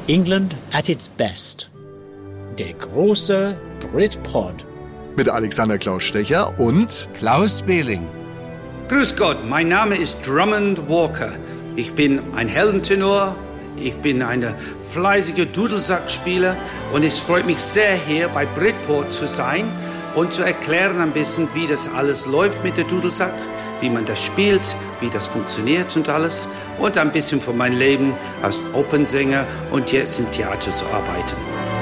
England at its best. Der große Britpod. Mit Alexander Klaus Stecher und Klaus Behling. Grüß Gott, mein Name ist Drummond Walker. Ich bin ein Heldentenor, ich bin ein fleißiger Dudelsackspieler und es freut mich sehr, hier bei Britpod zu sein und zu erklären ein bisschen, wie das alles läuft mit der Dudelsack, wie man das spielt, wie das funktioniert und alles. Und ein bisschen von meinem Leben als Opernsänger und jetzt im Theater zu arbeiten.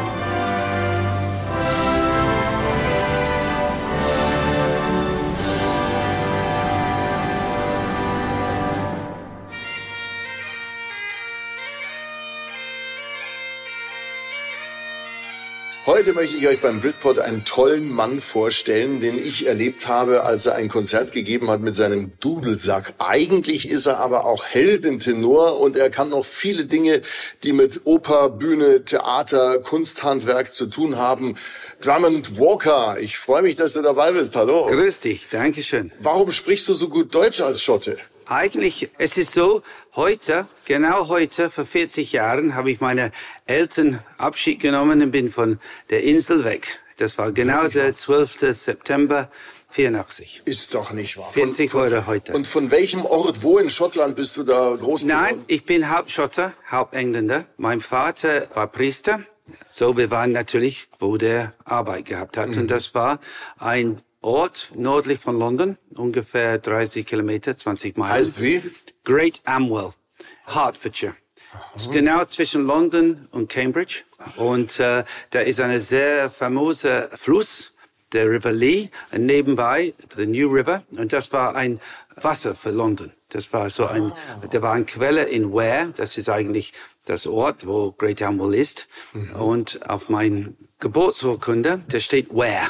heute möchte ich euch beim Britpod einen tollen Mann vorstellen, den ich erlebt habe, als er ein Konzert gegeben hat mit seinem Dudelsack. Eigentlich ist er aber auch Heldentenor und er kann noch viele Dinge, die mit Oper, Bühne, Theater, Kunsthandwerk zu tun haben. Drummond Walker, ich freue mich, dass du dabei bist. Hallo. Grüß dich, danke schön. Warum sprichst du so gut Deutsch als Schotte? Eigentlich, es ist so, genau heute, vor 40 Jahren, habe ich meine Eltern Abschied genommen und bin von der Insel weg. Das war genau der 12. September 84. Ist doch nicht wahr. 40 Jahre heute. Und von welchem Ort, wo in Schottland bist du da groß geworden? Nein, ich bin Halbschotter, Halbengländer. Mein Vater war Priester. So, wir waren natürlich, wo der Arbeit gehabt hat. Und das war ein Ort nördlich von London, ungefähr 30 Kilometer, 20 Meilen. Heißt wie? Great Amwell, Hertfordshire. Ist genau zwischen London und Cambridge. Und da ist ein sehr famoser Fluss, der River Lee, und nebenbei the New River. Und das war ein Wasser für London. Das war so da war eine Quelle in Ware. Das ist eigentlich das Ort, wo Great Amwell ist. Und auf mein Geburtsurkunde, da steht Ware.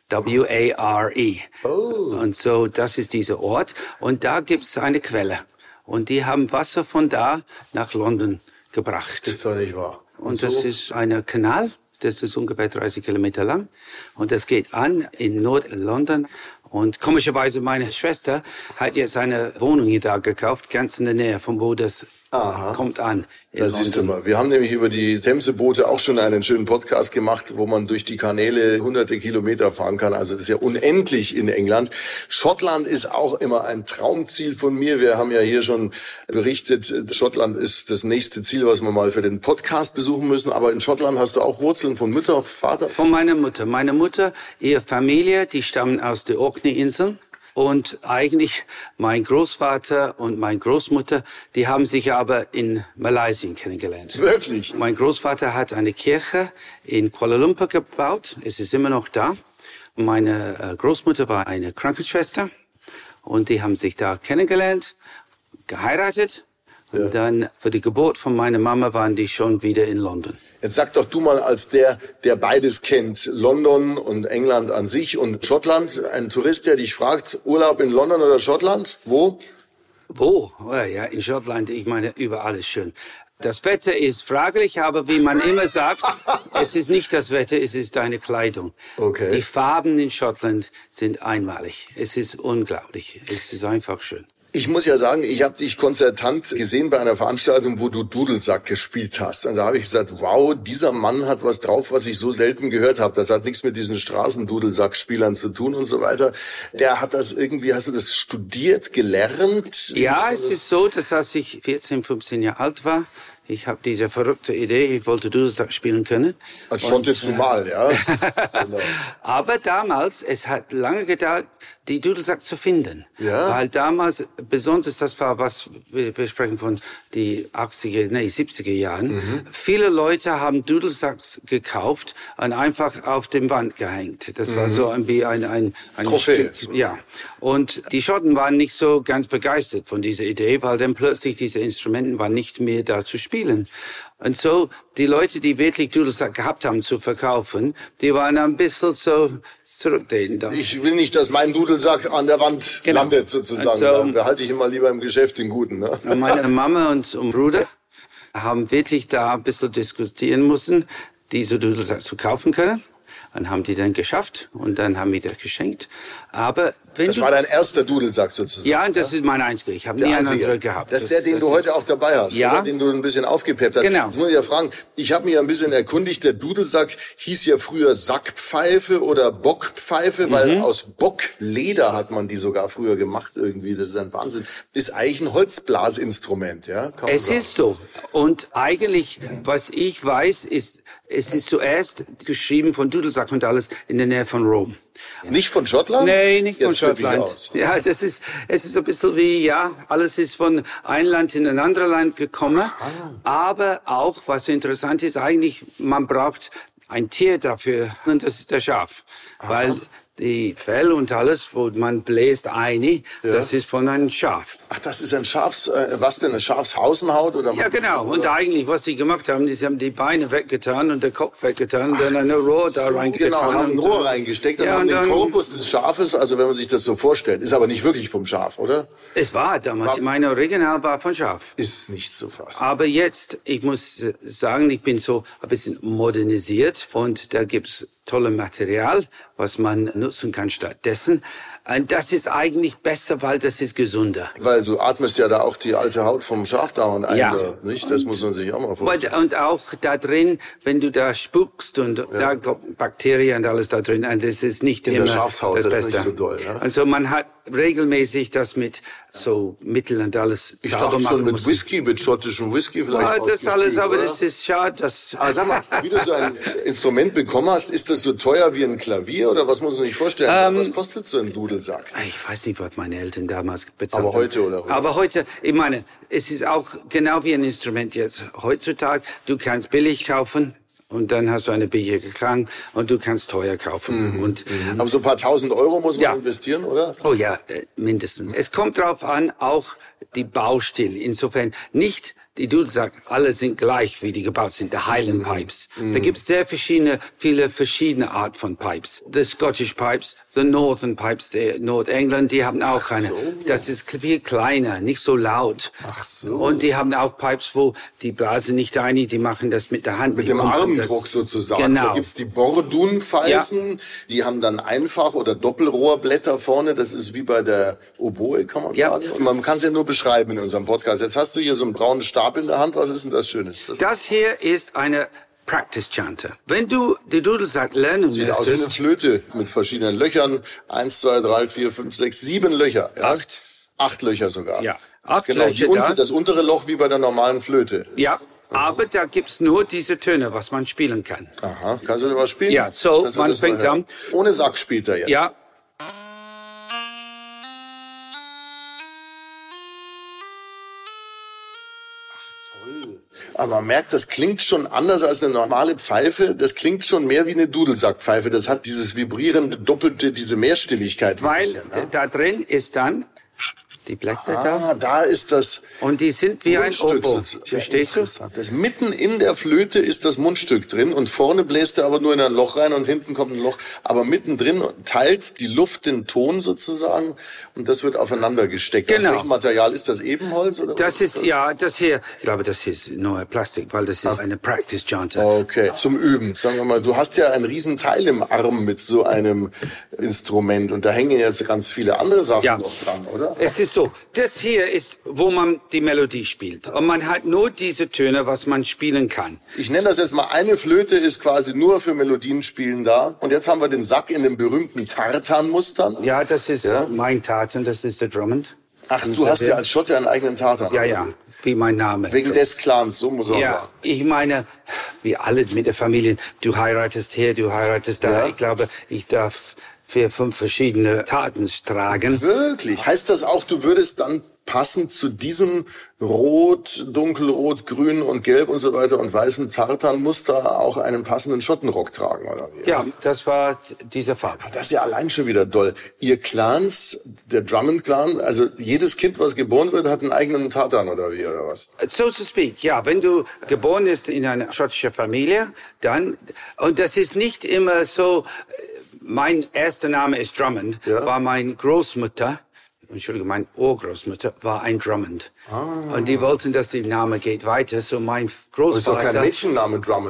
W-A-R-E. Und so, das ist dieser Ort. Und da gibt's eine Quelle. Und die haben Wasser von da nach London gebracht. Das ist doch nicht wahr. Und das ist ein Kanal. Das ist ungefähr 30 Kilometer lang. Und das geht an in Nord-London. Und komischerweise, meine Schwester hat jetzt eine Wohnung hier da gekauft, ganz in der Nähe, von wo das kommt an. Da siehst du mal. Wir haben nämlich über die Themseboote auch schon einen schönen Podcast gemacht, wo man durch die Kanäle hunderte Kilometer fahren kann. Also das ist ja unendlich in England. Schottland ist auch immer ein Traumziel von mir. Wir haben ja hier schon berichtet, Schottland ist das nächste Ziel, was wir mal für den Podcast besuchen müssen. Aber in Schottland hast du auch Wurzeln von Mutter, Vater? Von meiner Mutter. Meine Mutter, ihre Familie, die stammen aus den Orkney-Inseln. Und eigentlich mein Großvater und meine Großmutter, die haben sich aber in Malaysia kennengelernt. Wirklich? Mein Großvater hat eine Kirche in Kuala Lumpur gebaut. Es ist immer noch da. Meine Großmutter war eine Krankenschwester. Und die haben sich da kennengelernt, geheiratet. Und dann für die Geburt von meiner Mama waren die schon wieder in London. Jetzt sag doch du mal als der beides kennt, London und England an sich und Schottland, ein Tourist, der dich fragt, Urlaub in London oder Schottland, wo? Wo? Ja, in Schottland, ich meine, überall ist schön. Das Wetter ist fraglich, aber wie man immer sagt, es ist nicht das Wetter, es ist deine Kleidung. Okay. Die Farben in Schottland sind einmalig. Es ist unglaublich. Es ist einfach schön. Ich muss ja sagen, ich habe dich konzertant gesehen bei einer Veranstaltung, wo du Dudelsack gespielt hast. Und da habe ich gesagt, wow, dieser Mann hat was drauf, was ich so selten gehört habe. Das hat nichts mit diesen Straßendudelsackspielern zu tun und so weiter. Der hat das irgendwie, hast du das studiert, gelernt? Ja, es ist so, dass als ich 14, 15 Jahre alt war, ich habe diese verrückte Idee, ich wollte Dudelsack spielen können. Als Schotte zumal, ja. Genau. Aber damals, es hat lange gedauert, die Dudelsack zu finden. Ja. Weil damals, besonders das war, was wir sprechen von die 70er Jahren. Viele Leute haben Dudelsacks gekauft und einfach auf dem Wand gehängt. Das war so wie ein Trophäe. Stück. Ja. Und die Schotten waren nicht so ganz begeistert von dieser Idee, weil dann plötzlich diese Instrumenten waren nicht mehr da zu spielen. Und so, die Leute, die wirklich Dudelsack gehabt haben zu verkaufen, die waren ein bisschen so zurücktreten. Ich will nicht, dass mein Dudelsack an der Wand landet, sozusagen. So, da behalte ich immer lieber im Geschäft den Guten. Ne? Meine Mama und Bruder haben wirklich da ein bisschen diskutieren müssen, diese Dudelsack zu kaufen können. und haben die dann geschafft und dann haben wir das geschenkt. Aber wenn Das war dein erster Dudelsack sozusagen. Ja, das ist mein einziger. Ich habe nie einen anderen gehabt. Das ist der, den du heute auch dabei hast, ja, oder? Den du ein bisschen aufgepeppt hast. Genau. Jetzt muss ich ja fragen, ich habe mich ja ein bisschen erkundigt, der Dudelsack hieß ja früher Sackpfeife oder Bockpfeife, weil aus Bockleder hat man die sogar früher gemacht irgendwie. Das ist ein Wahnsinn. Ist eigentlich ein Holzblasinstrument, ja? Kann man Es sagen. ist so. Und eigentlich, was ich weiß, ist, es ist zuerst geschrieben von Dudelsack und alles in der Nähe von Rom. Nicht von Schottland? Nee, nicht von Jetzt flippe ich Schottland. aus. Ja, es ist ein bisschen wie, ja, alles ist von einem Land in ein anderes Land gekommen. Aber auch, was interessant ist, eigentlich, man braucht ein Tier dafür, und das ist der Schaf. Weil die Fell und alles, wo man bläst das ist von einem Schaf. Ach, das ist ein was denn, eine Schafshausenhaut? Oder Ja, genau. Und eigentlich, was sie gemacht haben, sie haben die Beine weggetan und den Kopf weggetan und dann eine Rohr da reingetan. Genau, haben ein Rohr reingesteckt und haben den Korpus des Schafes, also wenn man sich das so vorstellt, ist aber nicht wirklich vom Schaf, oder? Es war damals, meine Original war von Schaf. Ist nicht zu fassen. Aber jetzt, ich muss sagen, ich bin so ein bisschen modernisiert und da gibt's tolle Material, was man nutzen kann stattdessen. Und das ist eigentlich besser, weil das ist gesünder. Weil du atmest ja da auch die alte Haut vom Schaf dauernd ein, Ja. nicht? Das muss man sich auch mal vorstellen. Und auch da drin, wenn du da spuckst und da kommt Bakterien und alles da drin, und das ist nicht In immer der Schafshaut, das das Beste. ist nicht so doll, ne? Also man hat regelmäßig das mit so Mitteln und alles Ich sauber dachte machen schon mit muss. Whisky, mit schottischem Whisky vielleicht Ja, das alles, ausgespült, aber oder? das ist schade. Das Aber sag mal, wie du so ein Instrument bekommen hast, ist das so teuer wie ein Klavier oder was muss man sich vorstellen? Was kostet so ein Dudelsack? Ich weiß nicht, was meine Eltern damals bezahlt haben. Aber heute oder heute? Aber heute, ich meine, es ist auch genau wie ein Instrument jetzt. Heutzutage, du kannst billig kaufen und dann hast du eine billige Klang und du kannst teuer kaufen. Und, Aber so ein paar tausend Euro muss man Ja. investieren, oder? Oh ja, mindestens. Es kommt drauf an, auch die Baustil. Insofern nicht die Dudelsack, alle sind gleich, wie die gebaut sind, die Highland Pipes. Da gibt es viele verschiedene Art von Pipes. The Scottish Pipes, the Northern Pipes, der Nordengland, die haben auch eine. Das ist viel kleiner, nicht so laut. Ach so. Und die haben auch Pipes, wo die blasen nicht ein, die machen das mit der Hand. Mit Die dem pumpen Armdruck das. sozusagen. Genau. Da gibt's die Bordun-Pfeifen, die haben dann Einfach- oder Doppelrohrblätter vorne. Das ist wie bei der Oboe, kann man Ja. sagen. Und man kann es ja nur beschreiben in unserem Podcast. Jetzt hast du hier so einen braunen Stab in der Hand. Was ist denn das Schönes? Das hier ist eine Practice Chanter. Wenn du die Dudelsack lernen Sieht aus wie eine möchtest, Flöte mit verschiedenen Löchern. 1, 2, 3, 4, 5, 6, 7 Löcher. Ja? 8. 8 Löcher sogar. Ja, 8 genau, Löcher da. Das untere Loch wie bei der normalen Flöte. Ja, aber da gibt's nur diese Töne, was man spielen kann. Aha. Kannst du das mal spielen? Ja, so, Dass wir man das mal fängt hören. an. Ohne Sack spielt er jetzt. Ja, Aber man merkt, das klingt schon anders als eine normale Pfeife. Das klingt schon mehr wie eine Dudelsackpfeife. Das hat dieses vibrierende, doppelte, diese Mehrstimmigkeit. weil ein bisschen, ne? da drin ist dann die Blechblätter Da ist das und die sind wie ein Mundstück Oboe. sozusagen. Verstehst du? Interessant. Das mitten in der Flöte ist das Mundstück drin und vorne bläst er aber nur in ein Loch rein und hinten kommt ein Loch. Aber mittendrin teilt die Luft den Ton sozusagen und das wird aufeinander gesteckt. Genau. Aus welchem Material ist das? Ebenholz? Oder Das was ist, ja, das hier, ich glaube, das ist nur Plastik, weil das ist eine Practice Chanter. Okay, zum Üben. Sagen wir mal, du hast ja einen riesen Teil im Arm mit so einem Instrument und da hängen jetzt ganz viele andere Sachen Ja. noch dran, oder? Es ist so, das hier ist, wo man die Melodie spielt. Und man hat nur diese Töne, was man spielen kann. Ich nenne das jetzt mal, eine Flöte ist quasi nur für Melodienspielen da. Und jetzt haben wir den Sack in den berühmten Tartan-Mustern. Ja, das ist mein Taten, das ist der Drummond. Ach, du hast ja als Schotte einen eigenen Tartan. Ja, ja, wie mein Name. Wegen des Clans, so muss man Ja, sagen. ich meine, wie alle mit der Familie, du heiratest hier, du heiratest da. Ja. Ich glaube, ich darf 4, 5 verschiedene Taten tragen. Wirklich? Heißt das auch, du würdest dann passend zu diesem Rot, Dunkelrot, Grün und Gelb und so weiter und weißen Tartan-Muster auch einen passenden Schottenrock tragen, oder wie? Ja, das war diese Farbe. Das ist ja allein schon wieder doll. Ihr Clans, der Drummond-Clan, also jedes Kind, was geboren wird, hat einen eigenen Tartan, oder wie, oder was? So to speak, ja. Wenn du geboren bist in einer schottischen Familie, dann, und das ist nicht immer so, mein erster Name ist Drummond, war mein Großmutter, Entschuldigung, meine Urgroßmutter war ein Drummond. Und die wollten, dass der Name geht weiter, so mein Das ist doch kein Großvater, Mädchenname, Drummond.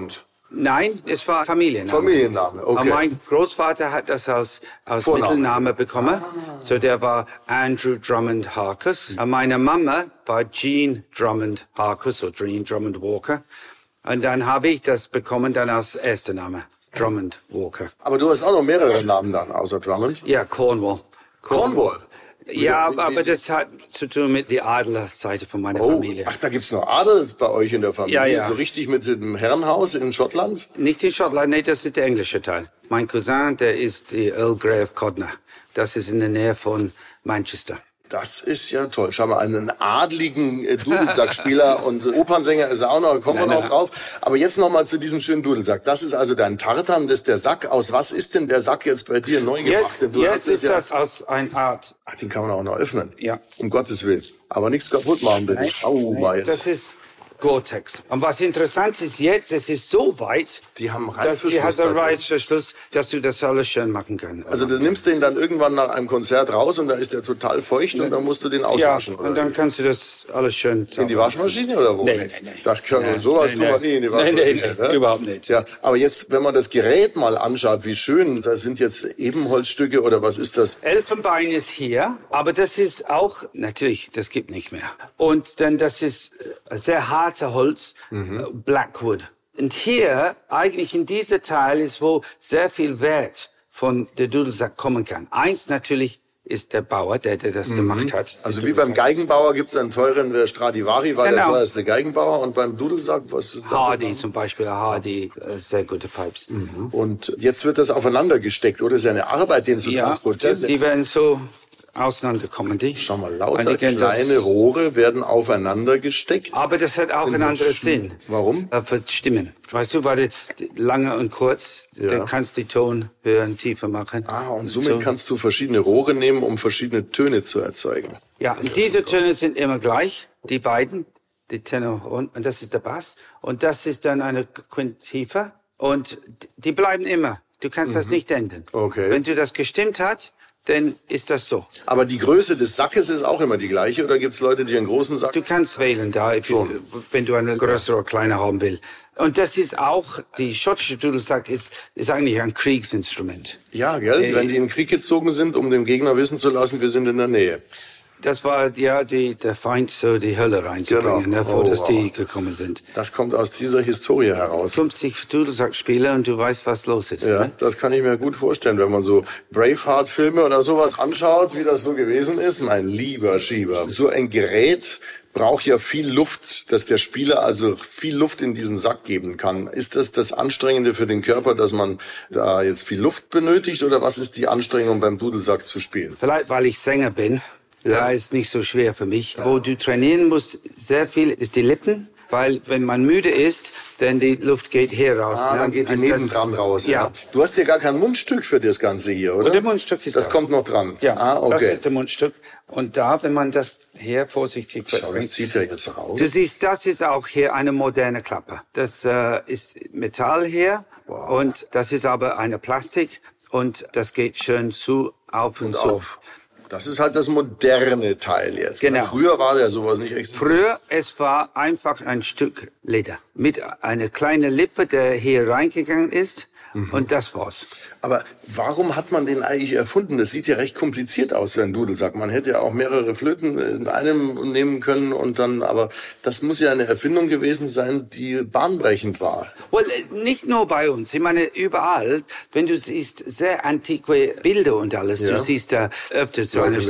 Nein, es war Familienname. Familienname, okay. Und mein Großvater hat das als Mittelname bekommen. So der war Andrew Drummond Harkus. Und meine Mama war Jean Drummond Harkus oder Jean Drummond Walker. Und dann habe ich das bekommen dann als erster Name, Drummond Walker. Aber du hast auch noch mehrere Namen dann, außer Drummond? Ja, Cornwall. Cornwall? Ja, aber das hat zu tun mit der Adlerseite von meiner Familie. Ach, da gibt's noch Adel bei euch in der Familie? Ja. So richtig mit dem Herrenhaus in Schottland? Nicht in Schottland, nee, das ist der englische Teil. Mein Cousin, der ist die Earl Grey of Codner. Das ist in der Nähe von Manchester. Das ist ja toll. Schau mal, einen adligen Dudelsackspieler und Opernsänger ist er auch noch, kommen wir noch drauf. Aber jetzt noch mal zu diesem schönen Dudelsack. Das ist also dein Tartan, das ist der Sack. Aus was ist denn der Sack jetzt bei dir neu gemacht? Jetzt ist das aus einer Art. Ach, den kann man auch noch öffnen. Ja. Um Gottes Willen. Aber nichts kaputt machen, bitte. Schau mal jetzt. Das ist Gore-Tex. Und was interessant ist jetzt, es ist so weit, die haben dass die hat einen Reißverschluss, dass du das alles schön machen kannst. Also du nimmst den dann irgendwann nach einem Konzert raus und da ist der total feucht und dann musst du den auswaschen. Ja, und dann kannst du das alles schön in die Waschmaschine oder wo? Nein. Das kann sowas tun wir nie in die Waschmaschine. Nein, überhaupt nicht. Ja, aber jetzt, wenn man das Gerät mal anschaut, wie schön, das sind jetzt Ebenholzstücke oder was ist das? Elfenbein ist hier, aber das ist auch, natürlich, das gibt nicht mehr. Und dann das ist sehr harte Holz, Blackwood. Und hier, eigentlich in dieser Teil, ist wo sehr viel Wert von der Dudelsack kommen kann. Eins natürlich ist der Bauer, der das gemacht hat. Also wie beim Geigenbauer gibt es einen teuren Stradivari, weil der teuerste Geigenbauer. Und beim Dudelsack, was? Hardy zum Beispiel, Hardy, sehr gute Pipes. Und jetzt wird das aufeinander gesteckt, oder? Das ist ja eine Arbeit, den zu transportieren. Die werden so auseinanderkommen, die. Schau mal, lauter kleine Rohre werden aufeinander gesteckt. Aber das hat auch einen anderen Sinn. Warum? Für Stimmen. Weißt du, weil lange und kurz, dann kannst du die Ton höher und tiefer machen. Ah, und somit kannst du verschiedine Rohre nehmen, um verschiedene Töne zu erzeugen. Ja, und diese Töne sind immer gleich, die beiden, die Tenor und das ist der Bass. Und das ist dann eine Quint tiefer und die bleiben immer. Du kannst das nicht ändern. Okay. Wenn du das gestimmt hast, dann ist das so. Aber die Größe des Sackes ist auch immer die gleiche, oder gibt es Leute, die einen großen Sack? Du kannst wählen da, wenn du eine größere oder kleine haben willst. Und das ist auch, die schottische Dudelsack ist eigentlich ein Kriegsinstrument. Ja, gell? Wenn die in den Krieg gezogen sind, um dem Gegner wissen zu lassen, wir sind in der Nähe. Das war der Feind, so die Hölle reinzubringen, bevor dass die gekommen sind. Das kommt aus dieser Historie heraus. 50 Dudelsackspieler und du weißt, was los ist. Ja, ne? das kann ich mir gut vorstellen, wenn man so Braveheart-Filme oder sowas anschaut, wie das so gewesen ist. Mein lieber Schieber. So ein Gerät braucht ja viel Luft, dass der Spieler also viel Luft in diesen Sack geben kann. Ist das Anstrengende für den Körper, dass man da jetzt viel Luft benötigt, oder was ist die Anstrengung beim Dudelsack zu spielen? Vielleicht, weil ich Sänger bin. Da ist nicht so schwer für mich. Wo du trainieren musst, sehr viel, ist die Lippen. Weil wenn man müde ist, dann die Luft geht hier raus. Ah, dann geht die nebendran raus. Ja. Du hast ja gar kein Mundstück für das Ganze hier, oder? Und der Mundstück ist das kommt noch dran. Ja, okay. Das ist der Mundstück. Und da, wenn man das hier vorsichtig Schau, das zieht er jetzt raus. Du siehst, das ist auch hier eine moderne Klappe. Das ist Metall hier. Wow. Und das ist aber eine Plastik. Und das geht schön zu, auf und zu. Auf. Das ist halt das moderne Teil jetzt. Genau. Früher war ja sowas nicht existent. Früher, es war einfach ein Stück Leder mit einer kleinen Lippe, der hier reingegangen ist. Und das war's. Aber warum hat man den eigentlich erfunden? Das sieht ja recht kompliziert aus, so ein Dudelsack. Man hätte ja auch mehrere Flöten in einem nehmen können und dann, aber das muss ja eine Erfindung gewesen sein, die bahnbrechend war. Well, nicht nur bei uns. Ich meine, überall, wenn du siehst, sehr antique Bilder und alles. Ja. Du siehst da öfters so eine,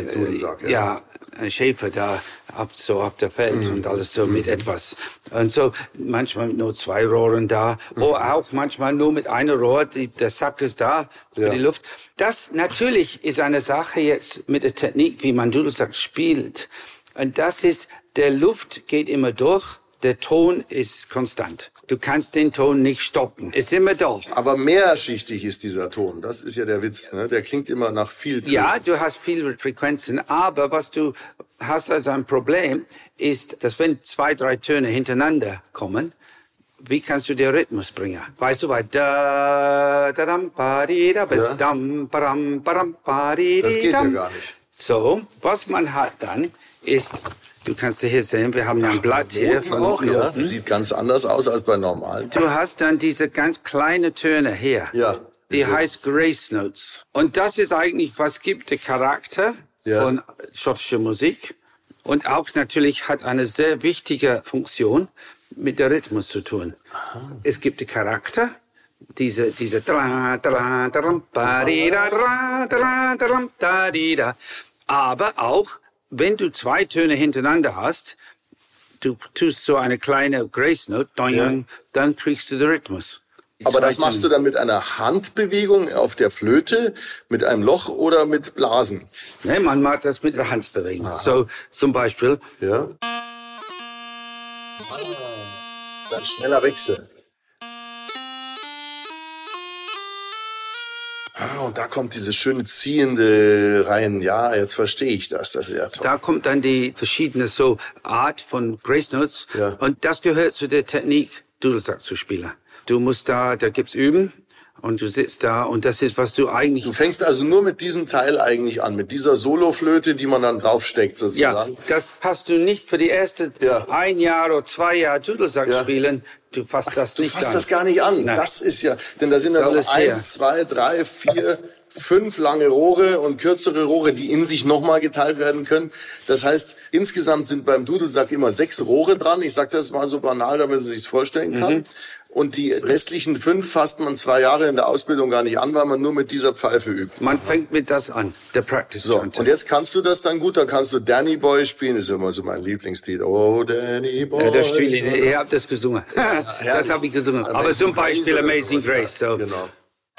ein Schäfer da auf der Feld und alles so mit etwas. Und so manchmal nur 2 Rohren da, oder auch manchmal nur mit einer Rohr, der Sack ist da für die Luft. Das natürlich ist eine Sache jetzt mit der Technik, wie man Dudelsack spielt. Und das ist, der Luft geht immer durch, der Ton ist konstant. Du kannst den Ton nicht stoppen. Ist immer da. Aber mehrschichtig ist dieser Ton. Das ist ja der Witz, ne? Der klingt immer nach viel Tönen. Ja, du hast viele Frequenzen. Aber was du hast als ein Problem, ist, dass wenn 2, 3 Töne hintereinander kommen, wie kannst du den Rhythmus bringen? Weißt du, bei da, da, dam, ba, di, da, bis dam, ba, dam, ba, dam, ba, di, das geht dam. ja gar nicht. So, was man hat dann, ist, du kannst hier sehen, wir haben ein Blatt hier von auch, ja. Noten. Das sieht ganz anders aus als bei normalen. Du hast dann diese ganz kleine Töne hier. Ja. Die heißt Grace Notes. Und das ist eigentlich, was gibt der Charakter von schottischer Musik. Und auch natürlich hat eine sehr wichtige Funktion mit der Rhythmus zu tun. Es gibt den Charakter, diese aber auch, wenn du zwei Töne hintereinander hast, du tust so eine kleine Grace Note, dann kriegst du den Rhythmus. Aber das machst du dann mit einer Handbewegung auf der Flöte, mit einem Loch oder mit Blasen? Nee, man macht das mit der Handbewegung. So, zum Beispiel. Ja. Das ist ein schneller Wechsel. Und da kommt diese schöne ziehende rein. Ja, jetzt verstehe ich das. Das ist ja toll. Da kommt dann die verschiedene so Art von Grace Notes. Ja. Und das gehört zu der Technik, Dudelsack zu spielen. Du musst da gibt's üben. Und du sitzt da und das ist, was du eigentlich... Du fängst also nur mit diesem Teil eigentlich an, mit dieser Soloflöte, die man dann draufsteckt sozusagen. Ja, das hast du nicht für die ersten 1 Jahr oder 2 Jahre Dudelsack spielen. Du fasst das nicht an. Du fasst das gar nicht an. Nein. Das ist ja, denn da sind ja noch 1, 2, 3, 4, 5 lange Rohre und kürzere Rohre, die in sich nochmal geteilt werden können. Das heißt, insgesamt sind beim Dudelsack immer 6 Rohre dran. Ich sage das mal so banal, damit man sich es vorstellen kann. Und die restlichen 5 fasst man 2 Jahre in der Ausbildung gar nicht an, weil man nur mit dieser Pfeife übt. Man fängt mit das an, der Practice. So, und jetzt kannst du das dann gut, da kannst du Danny Boy spielen, das ist immer so mein Lieblingslied. Oh, Danny Boy. Das Spiel, ihr habt das gesungen. Das habe ich gesungen. Aber zum Beispiel Amazing Grace. So. Genau.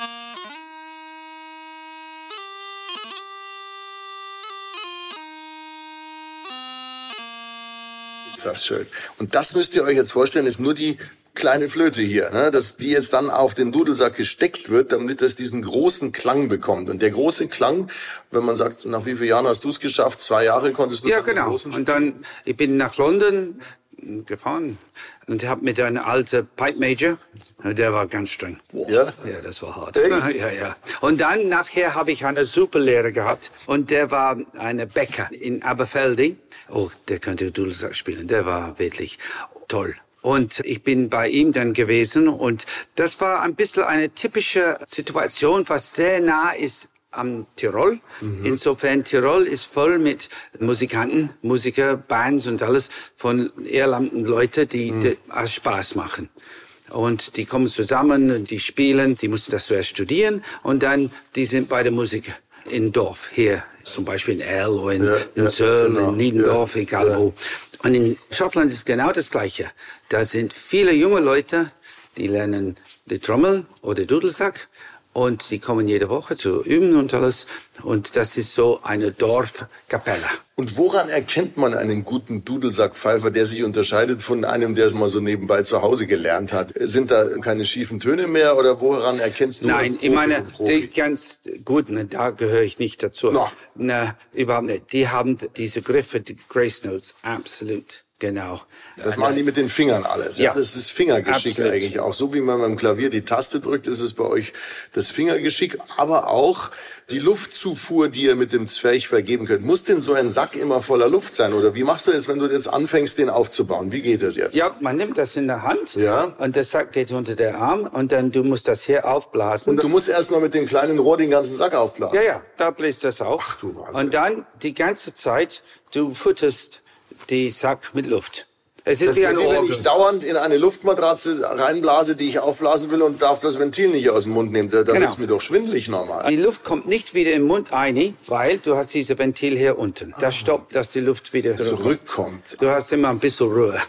Ist das schön. Und das müsst ihr euch jetzt vorstellen, ist nur die kleine Flöte hier, ne? Dass die jetzt dann auf den Dudelsack gesteckt wird, damit das diesen großen Klang bekommt. Und der große Klang, wenn man sagt, nach wie vielen Jahren hast du es geschafft? 2 Jahre konntest du Ja, den genau. großen Und dann, ich bin nach London gefahren und habe mit einem alten Pipe Major, der war ganz streng. Ja? Ja, das war hart. Echt? Ja. Und dann nachher habe ich einen super Lehrer gehabt und der war ein Bäcker in Aberfeldy. Oh, der konnte Dudelsack spielen. Der war wirklich toll. Und ich bin bei ihm dann gewesen und das war ein bisschen eine typische Situation, was sehr nah ist am Tirol. Insofern Tirol ist voll mit Musikanten, Musiker, Bands und alles von Irlanden Leute, die Spaß machen. Und die kommen zusammen und die spielen, die mussten das zuerst studieren und dann die sind bei der Musik im Dorf hier, zum Beispiel in Erl oder in Searle, genau, in Niedendorf, egal wo. Und in Schottland ist genau das Gleiche. Da sind viele junge Leute, die lernen die Trommel oder Dudelsack und die kommen jede Woche zu üben und alles. Und das ist so eine Dorfkapelle. Und woran erkennt man einen guten Dudelsackpfeifer, der sich unterscheidet von einem, der es mal so nebenbei zu Hause gelernt hat? Sind da keine schiefen Töne mehr oder woran erkennst du? Nein, ich meine, die ganz guten, da gehöre ich nicht dazu. No. Na, überhaupt nicht. Die haben diese Griffe, die Grace Notes, absolut. Genau. Das machen die mit den Fingern alles. Ja. Das ist Fingergeschick Absolut. eigentlich auch. So wie man beim Klavier die Taste drückt, ist es bei euch das Fingergeschick. Aber auch die Luftzufuhr, die ihr mit dem Zwerchfell geben könnt. Muss denn so ein Sack immer voller Luft sein? Oder wie machst du jetzt, wenn du jetzt anfängst, den aufzubauen? Wie geht das jetzt? Ja, man nimmt das in der Hand Ja. und der Sack geht unter der Arm und dann du musst das hier aufblasen. Und du musst erst mal mit dem kleinen Rohr den ganzen Sack aufblasen. Ja, da bläst das auf. Ach, du Wahnsinn. Und dann die ganze Zeit, du futterst die Sack mit Luft. Es ist Das wie ist ein wie wenn Orgel. ich dauernd in eine Luftmatratze reinblase, die ich aufblasen will und darf das Ventil nicht aus dem Mund nehmen. Da Genau. wird's mir doch schwindelig normal. Die Luft kommt nicht wieder im Mund rein, weil du hast dieses Ventil hier unten. Das stoppt, dass die Luft wieder Zurückkommt. Du hast immer ein bisschen Ruhe.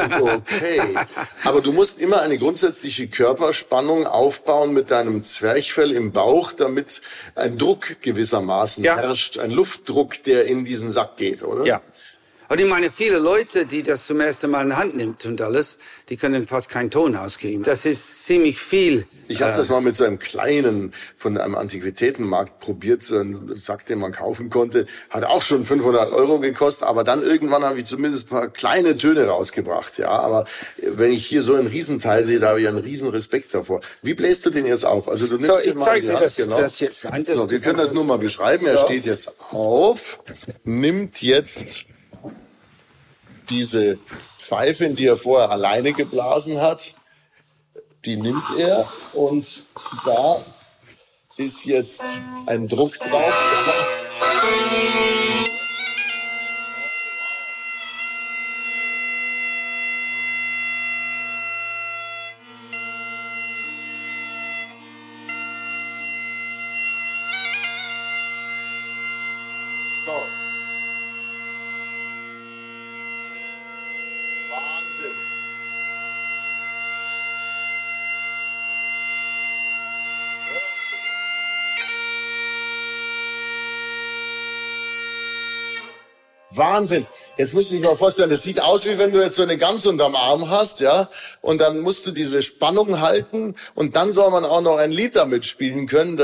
Okay. Aber du musst immer eine grundsätzliche Körperspannung aufbauen mit deinem Zwerchfell im Bauch, damit ein Druck gewissermaßen herrscht, ein Luftdruck, der in diesen Sack geht, oder? Ja. Und ich meine, viele Leute, die das zum ersten Mal in die Hand nimmt und alles, die können fast keinen Ton ausgeben. Das ist ziemlich viel. Ich habe das mal mit so einem kleinen, von einem Antiquitätenmarkt probiert, so einen Sack, den man kaufen konnte. Hat auch schon 500 € gekostet, aber dann irgendwann habe ich zumindest ein paar kleine Töne rausgebracht. Ja, aber wenn ich hier so einen Riesenteil sehe, da habe ich einen riesen Respekt davor. Wie bläst du den jetzt auf? Also du nimmst So, ich den mal zeig in die dir Hand, das jetzt an. So, wir können das nur mal beschreiben. Er steht jetzt auf, nimmt jetzt diese Pfeife, die er vorher alleine geblasen hat, die nimmt er und da ist jetzt ein Druck drauf. So. Wahnsinn. Hörst du das? Wahnsinn. Jetzt musst du dich mal vorstellen, das sieht aus, wie wenn du jetzt so eine Gans unterm Arm hast, ja. Und dann musst du diese Spannung halten und dann soll man auch noch ein Lied damit spielen können.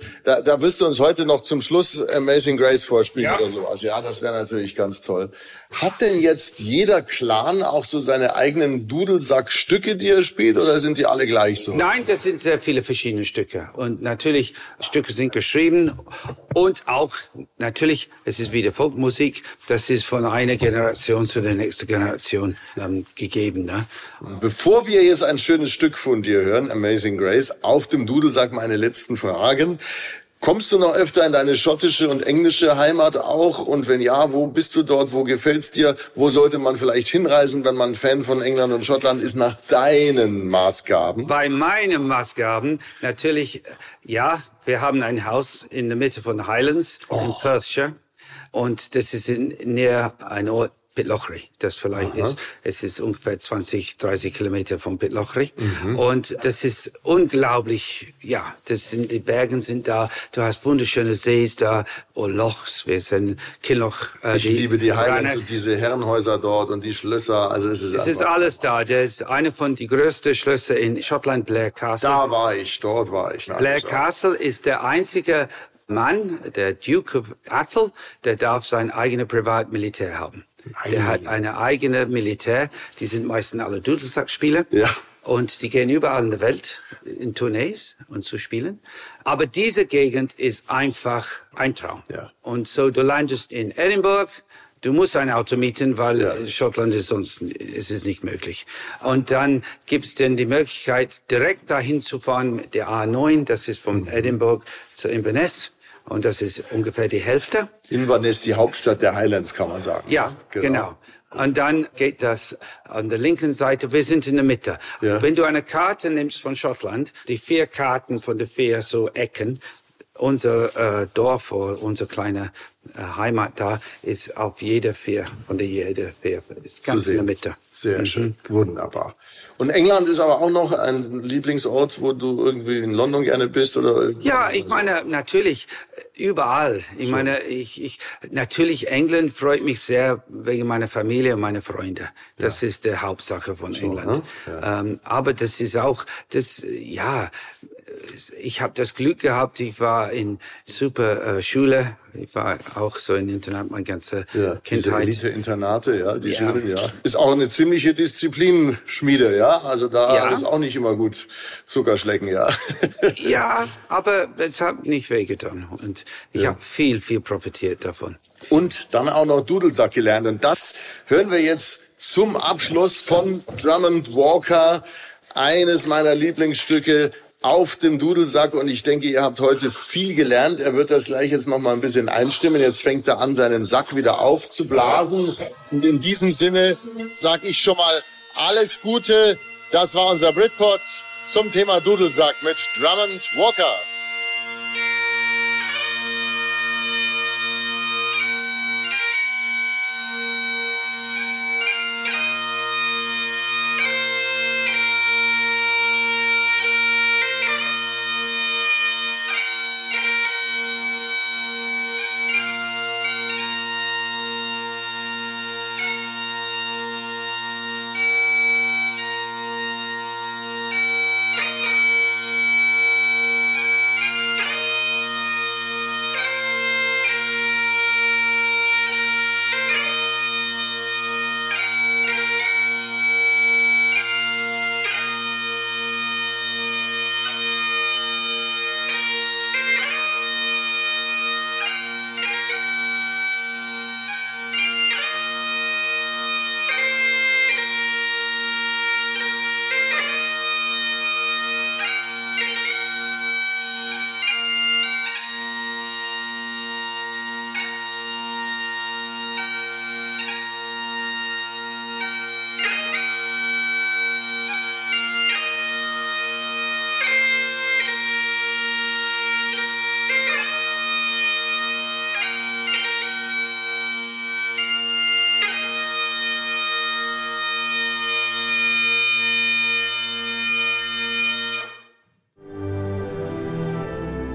Da wirst du uns heute noch zum Schluss Amazing Grace vorspielen oder sowas. Ja, das wäre natürlich ganz toll. Hat denn jetzt jeder Clan auch so seine eigenen Dudelsack-Stücke, die er spielt, oder sind die alle gleich so? Nein, das sind sehr viele verschiedene Stücke. Und natürlich, Stücke sind geschrieben und auch, natürlich, es ist wieder Folkmusik, das ist von einer Generation zu der nächsten Generation gegeben. Ne? Bevor wir jetzt ein schönes Stück von dir hören, Amazing Grace, auf dem Dudelsack meine letzten Fragen. Kommst du noch öfter in deine schottische und englische Heimat auch? Und wenn ja, wo bist du dort? Wo gefällt's dir? Wo sollte man vielleicht hinreisen, wenn man Fan von England und Schottland ist, nach deinen Maßgaben? Bei meinen Maßgaben natürlich, ja, wir haben ein Haus in der Mitte von Highlands in Perthshire. Und das ist näher ein Ort, Pitlochry, das vielleicht ist. Es ist ungefähr 20, 30 Kilometer von Pitlochry. Und das ist unglaublich, ja, die Berge sind da, du hast wunderschöne Sees da, Lochs, wir sind Kinloch. Ich liebe die Highlands und diese Herrenhäuser dort und die Schlösser, also es ist alles da. Das ist eine von die größten Schlösser in Schottland, Blair Castle. Dort war ich. Blair Castle ist der einzige Mann, der Duke of Atholl, der darf sein eigenes Privatmilitär haben. Der hat eine eigene Militär. Die sind meistens alle Dudelsackspieler. Ja. Und die gehen überall in der Welt in Tournees und zu spielen. Aber diese Gegend ist einfach ein Traum. Ja. Und so, du landest in Edinburgh. Du musst ein Auto mieten, weil Schottland ist sonst, es ist nicht möglich. Und dann gibt's dann die Möglichkeit, direkt dahin zu fahren mit der A9. Das ist von Edinburgh zu Inverness. Und das ist ungefähr die Hälfte. Inverness, die Hauptstadt der Highlands, kann man sagen. Ja, genau. Und dann geht das an der linken Seite. Wir sind in der Mitte. Ja. Wenn du eine Karte nimmst von Schottland, die 4 Karten von den 4 so Ecken, unser Dorf oder unsere kleine Heimat da ist auf jede 4 von der jede 4 ist ganz in der Mitte. Sehr schön, wunderbar. Und England ist aber auch noch ein Lieblingsort, wo du irgendwie in London gerne bist oder? Ja, ich meine natürlich überall. Ich meine, natürlich England freut mich sehr wegen meiner Familie und meiner Freunde. Das ist die Hauptsache von England. Ne? Ja. Aber das ist auch ich habe das Glück gehabt, ich war in super Schule. Ich war auch so in Internat meine ganze Kindheit. Elite-Internate, ja, die Schulen, ja. Ist auch eine ziemliche Disziplinschmiede, ja. Also da ist auch nicht immer gut Zuckerschlecken, ja. Ja, aber es hat nicht wehgetan. Und ich habe viel profitiert davon. Und dann auch noch Dudelsack gelernt. Und das hören wir jetzt zum Abschluss von Drummond Walker. Eines meiner Lieblingsstücke auf dem Dudelsack, und ich denke, ihr habt heute viel gelernt. Er wird das gleich jetzt noch mal ein bisschen einstimmen. Jetzt fängt er an, seinen Sack wieder aufzublasen. Und in diesem Sinne sag ich schon mal alles Gute. Das war unser Britpod zum Thema Dudelsack mit Drummond Walker.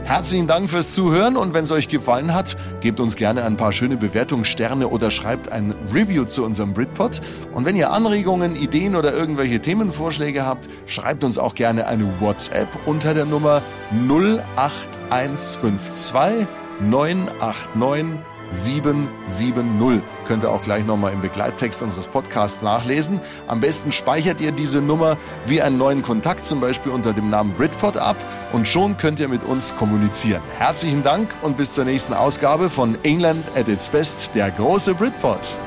Herzlichen Dank fürs Zuhören und wenn es euch gefallen hat, gebt uns gerne ein paar schöne Bewertungssterne oder schreibt ein Review zu unserem Britpod. Und wenn ihr Anregungen, Ideen oder irgendwelche Themenvorschläge habt, schreibt uns auch gerne eine WhatsApp unter der Nummer 08152 989 770. Könnt ihr auch gleich nochmal im Begleittext unseres Podcasts nachlesen. Am besten speichert ihr diese Nummer wie einen neuen Kontakt, zum Beispiel unter dem Namen Britpod ab und schon könnt ihr mit uns kommunizieren. Herzlichen Dank und bis zur nächsten Ausgabe von England at its Best, der große Britpod.